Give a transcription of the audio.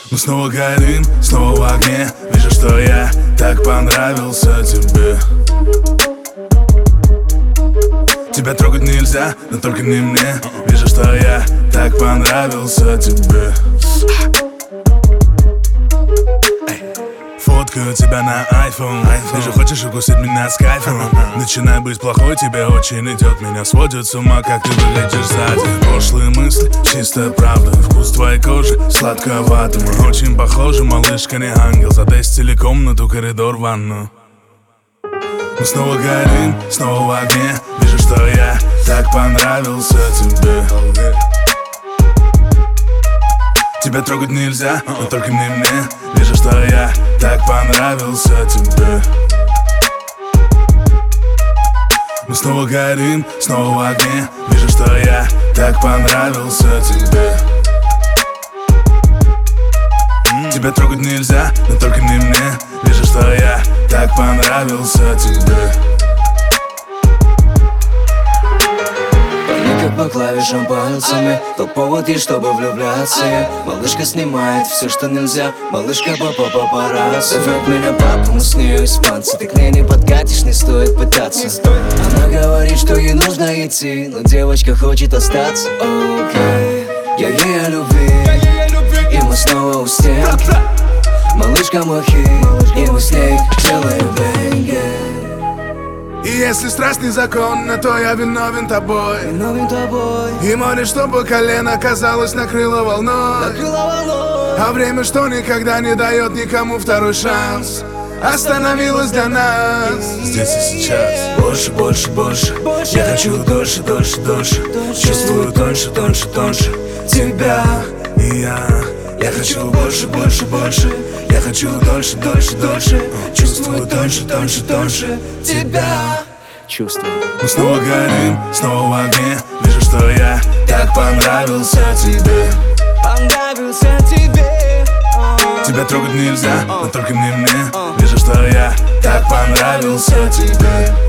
Мы снова горим, снова в огне. Вижу, что я так понравился тебе. Тебя трогать нельзя, но только не мне. Вижу, что я так понравился тебе. Фоткаю тебя на iPhone. Вижу, хочешь укусить меня с кайфом. Начинай быть плохой, тебе очень идет. Меня сводит с ума, как ты выглядишь сзади. Пошлые мысли, чистая правда. Вкус твоей кожи сладковатый. Мы очень похожи, малышка не ангел. Затестили комнату, коридор, ванну. Мы снова горим, снова в огне. Вижу, что я так понравился тебе. Тебя трогать нельзя, но только не мне. Вижу, что я так понравился тебе. Мы снова горим, снова в огне. Вижу, что я так понравился тебе. Тебя трогать нельзя, но только не мне. Вижу, что я так понравился тебе. Как по клавишам пальцами, тот повод есть, чтобы влюбляться. Малышка снимает все, что нельзя. Малышка папа зовет меня папа, мы с нею испанцы. Ты к ней не подкатишь, не стоит пытаться. Она говорит, что ей нужно идти, но девочка хочет остаться. Окей, я ей о любви, и мы снова у стенки. Малышка мой хит, и мы с ней делаем бенги. И если страсть незаконна, то я виновен тобой. И молишь, чтобы колено, казалось, накрыло волной. А время, что никогда не дает никому второй шанс, остановилось для нас здесь и сейчас. Больше, больше, больше. Я хочу дольше, дольше, дольше. Чувствую тоньше, тоньше, тоньше тебя и я. Я хочу больше, больше, больше. Я хочу дольше, дольше, дольше. Чувствую тоньше, тоньше, тоньше тебя. Чувствую. Мы снова горим, снова в огне. Вижу, что я так понравился тебе. Понравился тебе. Тебя трогать нельзя, но только не мне. Вижу, что я так понравился тебе.